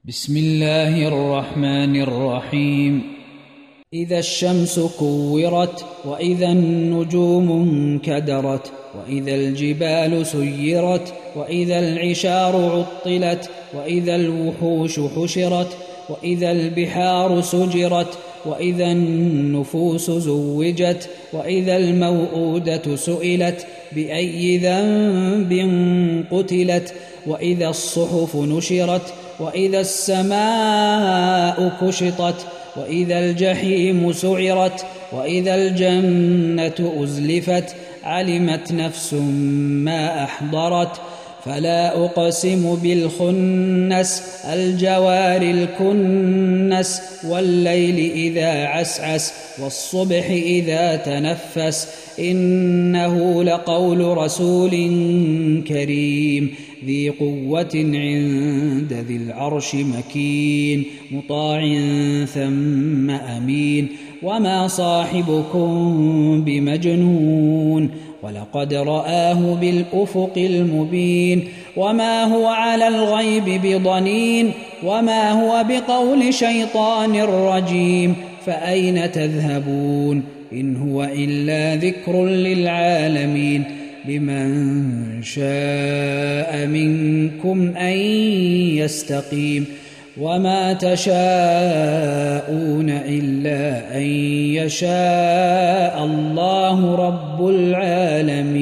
بسم الله الرحمن الرحيم. إذا الشمس كورت، وإذا النجوم انكدرت، وإذا الجبال سيرت، وإذا العشار عطلت، وإذا الوحوش حشرت، وإذا البحار سجرت، وإذا النفوس زوجت، وإذا الموءودة سئلت بأي ذنب قتلت، وإذا الصحف نشرت، وإذا السماء كشطت، وإذا الجحيم سعرت، وإذا الجنة أزلفت. علمت نفس ما أحضرت. فلا أقسم بالخنس الجوار الكنس، والليل إذا عسعس، والصبح إذا تنفس. إنه لقول رسول كريم ذي قوة عند ذي العرش مكين، مطاع ثم أمين. وما صاحبكم بمجنون، ولقد رآه بالأفق المبين. وما هو على الغيب بضنين، وما هو بقول شيطان رجيم. فأين تذهبون؟ إن هو إلا ذكر للعالمين. لمن شاء منكم أن يستقيم. وما تشاءون إلا أن يشاء الله رب العالمين.